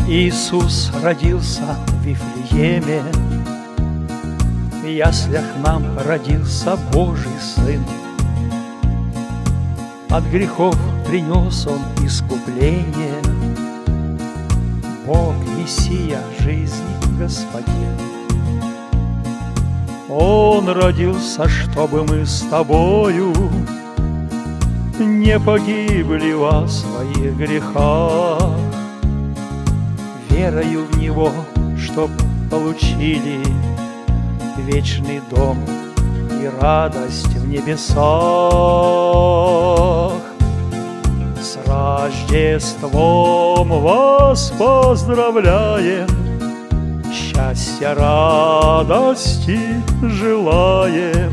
Иисус родился в Вифлееме, в яслях нам родился Божий Сын. От грехов принес Он искупление, Бог, Мессия, жизни Господин. Он родился, чтобы мы с тобою не погибли во своих грехах, верою в Него, чтоб получили вечный дом и радость в небесах. С Рождеством вас поздравляем, счастья, радости желаем.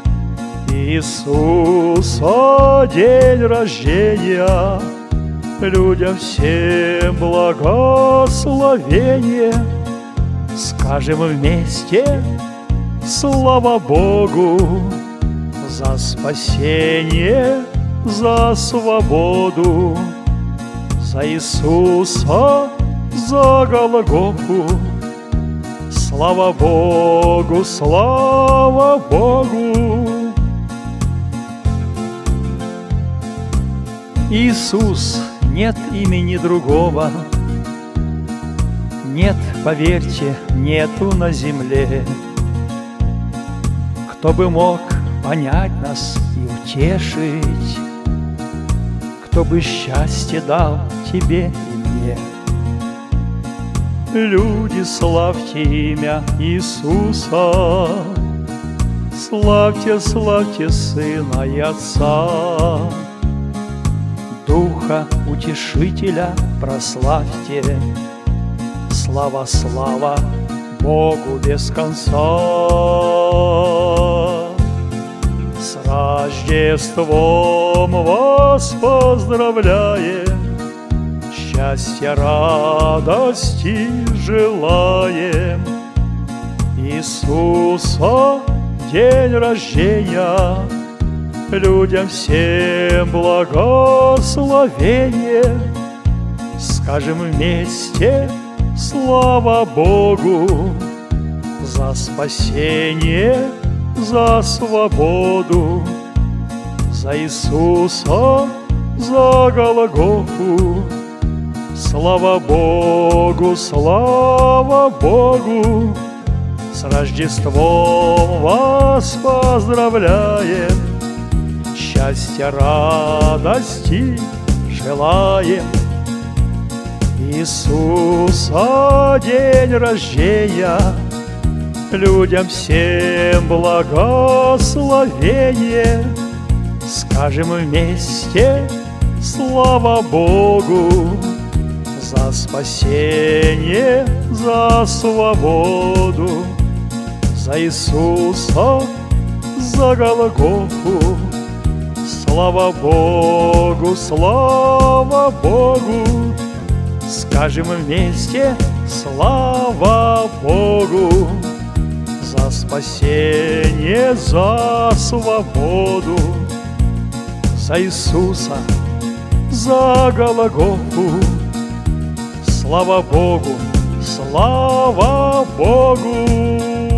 Иисуса день рождения, людям всем благословение. Скажем вместе: слава Богу за спасение, за свободу, за Иисуса, за Голгофу. Слава Богу, слава Богу. Иисус, нет имени другого, нет, поверьте, нету на земле, кто бы мог понять нас и утешить, кто бы счастье дал тебе и мне. Люди, славьте имя Иисуса, славьте, славьте Сына и Отца. Духа Утешителя прославьте, слава, слава Богу без конца. С Рождеством вас поздравляем, счастья, радости желаем. Иисуса день рождения, людям всем благословение. Скажем вместе: слава Богу за спасение, за свободу, за Иисуса, за Голгофу. Слава Богу, слава Богу. С Рождеством вас поздравляем, счастья, радости желаем. Иисуса день рождения, людям всем благословение. Скажем вместе: слава Богу за спасение, за свободу, за Иисуса, за Голгофу. Слава Богу, слава Богу. Скажем вместе: слава Богу за спасение, за свободу, за Иисуса, за Голгофу. Слава Богу, слава Богу.